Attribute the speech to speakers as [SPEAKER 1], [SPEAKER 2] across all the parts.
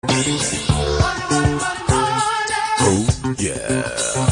[SPEAKER 1] Oh, yeah.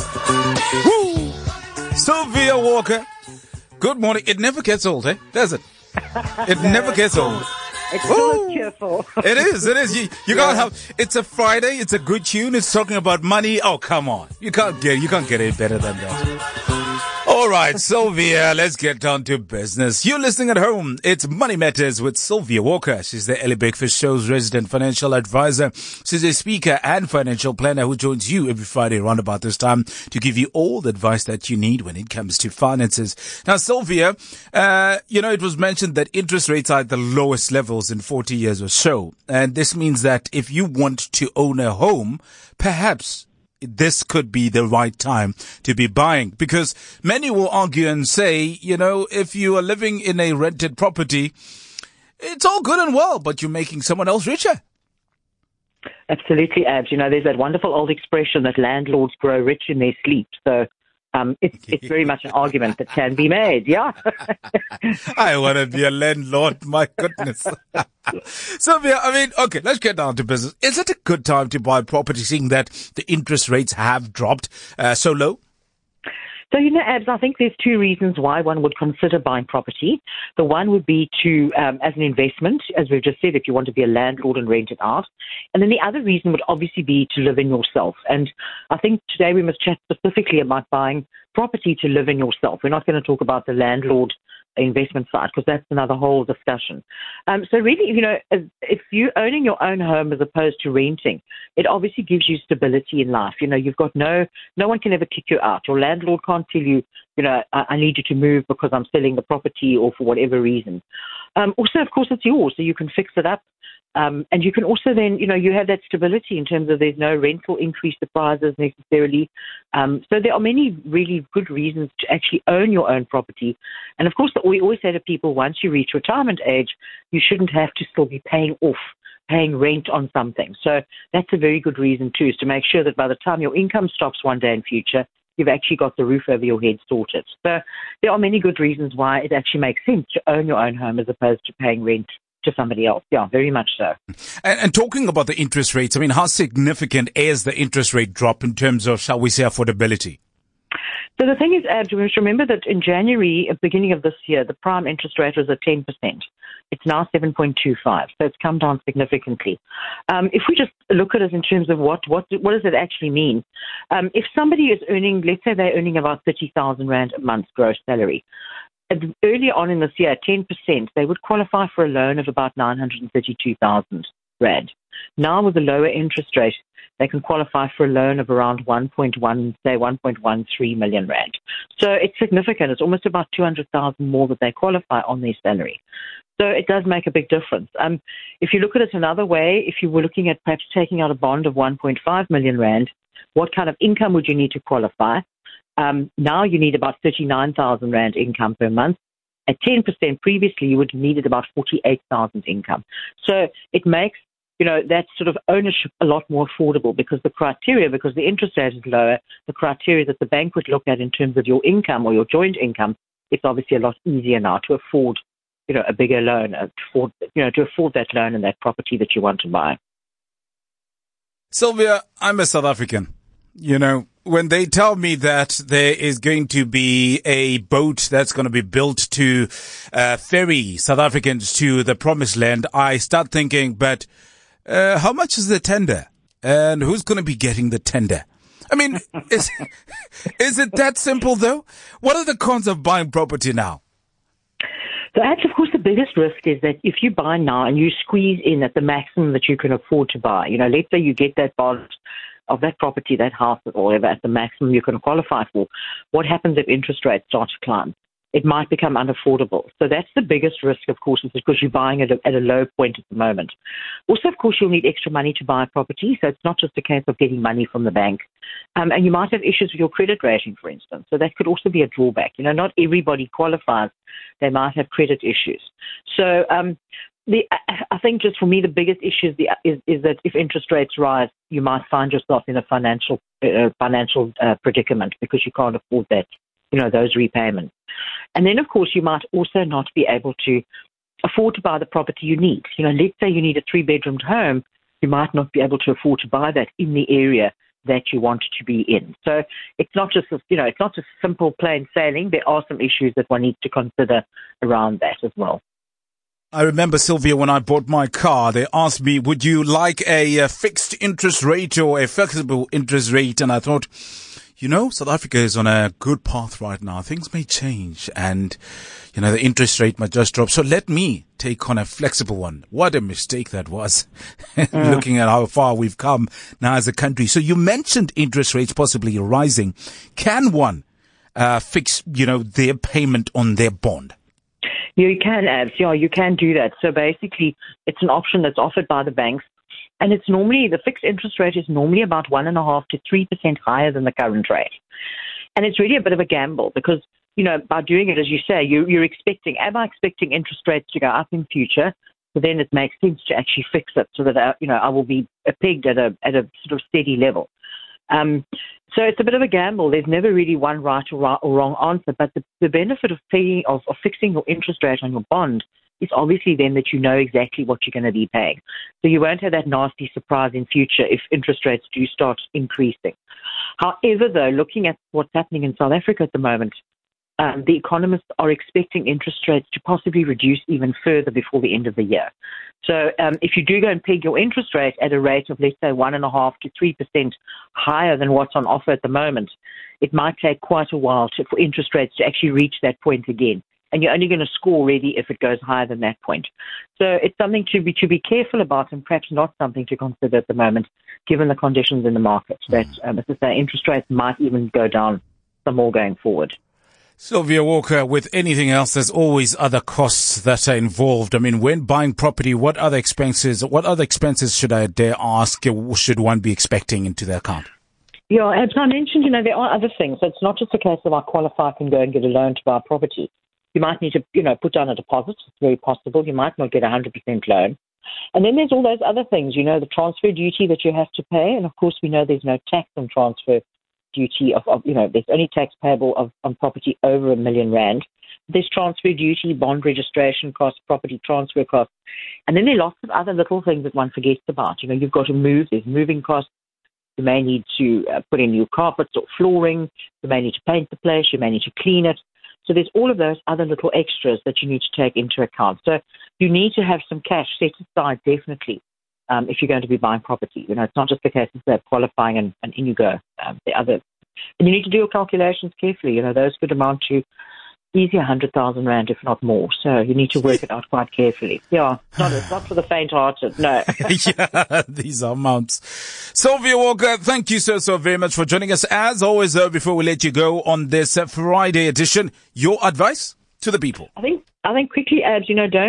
[SPEAKER 1] Woo! Sylvia Walker. Good morning. It never gets old, does it? It never gets old.
[SPEAKER 2] It's so cheerful.
[SPEAKER 1] It is. You can't have. It's a Friday. It's a good tune. It's talking about money. Oh, come on. You can't get any better than that. All right, Sylvia, let's get down to business. You're listening at home. It's Money Matters with Sylvia Walker. She's the Ellie Breakfast Show's resident financial advisor. She's a speaker and financial planner who joins you every Friday around about this time to give you all the advice that you need when it comes to finances. Now, Sylvia, it was mentioned that interest rates are at the lowest levels in 40 years or so. And this means that if you want to own a home, perhaps this could be the right time to be buying, because many will argue and say, if you are living in a rented property, it's all good and well, but you're making someone else richer.
[SPEAKER 2] Absolutely, Abs. There's that wonderful old expression that landlords grow rich in their sleep. So it's very much an argument that can be made, yeah.
[SPEAKER 1] I want to be a landlord, my goodness. Sylvia, okay, let's get down to business. Is it a good time to buy property, seeing that the interest rates have dropped so low?
[SPEAKER 2] So, Abs, I think there's two reasons why one would consider buying property. The one would be to, as an investment, as we've just said, if you want to be a landlord and rent it out. And then the other reason would obviously be to live in yourself. And I think today we must chat specifically about buying property to live in yourself. We're not going to talk about the landlord investment side, because that's another whole discussion. So really, if you're owning your own home as opposed to renting, it obviously gives you stability in life. You've got no one can ever kick you out. Your landlord can't tell you, I need you to move because I'm selling the property or for whatever reason. Also, of course, it's yours, so you can fix it up. And you can also then, you have that stability in terms of there's no rental increase surprises necessarily. So there are many really good reasons to actually own your own property. And of course, we always say to people, once you reach retirement age, you shouldn't have to still be paying rent on something. So that's a very good reason too, is to make sure that by the time your income stops one day in future, you've actually got the roof over your head sorted. So there are many good reasons why it actually makes sense to own your own home as opposed to paying rent to somebody else. Yeah, very much so.
[SPEAKER 1] And talking about the interest rates, how significant is the interest rate drop in terms of, shall we say, affordability?
[SPEAKER 2] So the thing is, Ab, we must remember that in January, at the beginning of this year, the prime interest rate was at 10%. It's now 7.25, so it's come down significantly. If we just look at it in terms of what does it actually mean? If somebody is earning, let's say they're earning about 30,000 Rand a month gross salary, earlier on in this year, 10%, they would qualify for a loan of about 932,000 Rand. Now, with the lower interest rate, they can qualify for a loan of around 1.13 million Rand. So it's significant. It's almost about 200,000 more that they qualify on their salary. So it does make a big difference. If you look at it another way, if you were looking at perhaps taking out a bond of 1.5 million Rand, what kind of income would you need to qualify? Now you need about 39,000 Rand income per month. At 10% previously, you would have needed about 48,000 income. So it makes, that sort of ownership a lot more affordable, because the interest rate is lower, the criteria that the bank would look at in terms of your income or your joint income, it's obviously a lot easier now to afford, a bigger loan, to afford that loan and that property that you want to buy.
[SPEAKER 1] Sylvia, I'm a South African. When they tell me that there is going to be a boat that's going to be built to ferry South Africans to the promised land, I start thinking, but how much is the tender? And who's going to be getting the tender? Is it that simple, though? What are the cons of buying property now?
[SPEAKER 2] So that's, of course, the biggest risk is that if you buy now and you squeeze in at the maximum that you can afford to buy, let's say you get that bond of that property, that house, or whatever, at the maximum you can qualify for, what happens if interest rates start to climb? It might become unaffordable. So that's the biggest risk, of course, is because you're buying at a low point at the moment. Also, of course, you'll need extra money to buy a property, so it's not just a case of getting money from the bank. And you might have issues with your credit rating, for instance. So that could also be a drawback. Not everybody qualifies. They might have credit issues. So I think just for me, the biggest issue is that if interest rates rise, you might find yourself in a financial predicament because you can't afford that, those repayments. And then, of course, you might also not be able to afford to buy the property you need. Let's say you need a 3-bedroomed home. you might not be able to afford to buy that in the area that you want to be in. So it's not just, it's not just simple plain sailing. There are some issues that one needs to consider around that as well.
[SPEAKER 1] I remember, Sylvia, when I bought my car, they asked me, would you like a fixed interest rate or a flexible interest rate? And I thought, South Africa is on a good path right now. Things may change and, the interest rate might just drop. So let me take on a flexible one. What a mistake that was, looking at how far we've come now as a country. So you mentioned interest rates possibly rising. Can one fix, their payment on their bond?
[SPEAKER 2] You can, Abs. Yeah, you can do that. So basically, it's an option that's offered by the banks. And it's normally, the fixed interest rate is normally about 1.5% to 3% higher than the current rate. And it's really a bit of a gamble because, by doing it, as you say, you're expecting, am I expecting interest rates to go up in future? So then it makes sense to actually fix it so that, I will be pegged at a sort of steady level. So it's a bit of a gamble. There's never really one right or wrong answer, but the benefit of paying, of fixing your interest rate on your bond is obviously then that you know exactly what you're going to be paying. So you won't have that nasty surprise in future if interest rates do start increasing. However, though, looking at what's happening in South Africa at the moment, the economists are expecting interest rates to possibly reduce even further before the end of the year. So if you do go and peg your interest rate at a rate of, let's say, 1.5% to 3% higher than what's on offer at the moment, it might take quite a while for interest rates to actually reach that point again. And you're only going to score really if it goes higher than that point. So it's something to be careful about and perhaps not something to consider at the moment, given the conditions in the market. That, as I say, interest rates might even go down some more going forward.
[SPEAKER 1] Sylvia Walker, with anything else, there's always other costs that are involved. I mean, when buying property, what other expenses should I dare ask, should one be expecting into their account?
[SPEAKER 2] Yeah, as I mentioned, there are other things. So it's not just a case of I qualify and go and get a loan to buy a property. You might need to, put down a deposit. It's very possible. You might not get a 100% loan. And then there's all those other things, the transfer duty that you have to pay. And of course, we know there's no tax on transfer duty there's only tax payable on property over R1 million. There's transfer duty, bond registration costs, property transfer costs. And then there are lots of other little things that one forgets about. You've got to move. There's moving costs. You may need to put in new carpets or flooring. You may need to paint the place. You may need to clean it. So there's all of those other little extras that you need to take into account. So you need to have some cash set aside, definitely, if you're going to be buying property. It's not just the case of qualifying and in you go. And you need to do your calculations carefully. Those could amount to easy 100,000 Rand, if not more. So you need to work it out quite carefully. Yeah, it's not for the faint-hearted, no.
[SPEAKER 1] Yeah, these are amounts. Sylvia Walker, thank you so very much for joining us. As always, though, before we let you go on this Friday edition, your advice to the people?
[SPEAKER 2] I think quickly, Abs,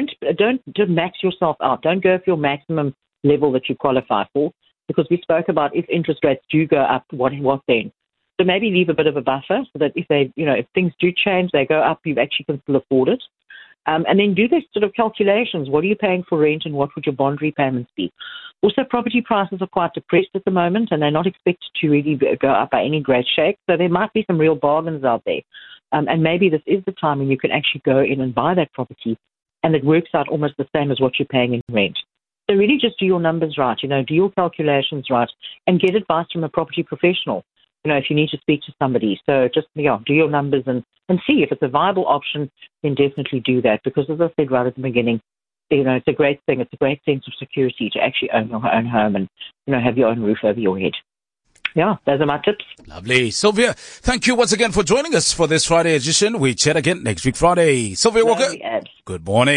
[SPEAKER 2] don't max yourself out. Don't go for your maximum level that you qualify for, because we spoke about if interest rates do go up, what then? So maybe leave a bit of a buffer so that if if things do change, they go up, you actually can still afford it. And then do those sort of calculations. What are you paying for rent and what would your bond repayments be? Also, property prices are quite depressed at the moment and they're not expected to really go up by any great shake. So there might be some real bargains out there. And maybe this is the time when you can actually go in and buy that property and it works out almost the same as what you're paying in rent. So really just do your numbers right, do your calculations right and get advice from a property professional. If you need to speak to somebody. So just, do your numbers and see if it's a viable option, then definitely do that. Because as I said right at the beginning, it's a great thing. It's a great sense of security to actually own your own home and, have your own roof over your head. Yeah, those are my tips.
[SPEAKER 1] Lovely. Sylvia, thank you once again for joining us for this Friday edition. We chat again next week Friday. Sylvia Walker, good morning.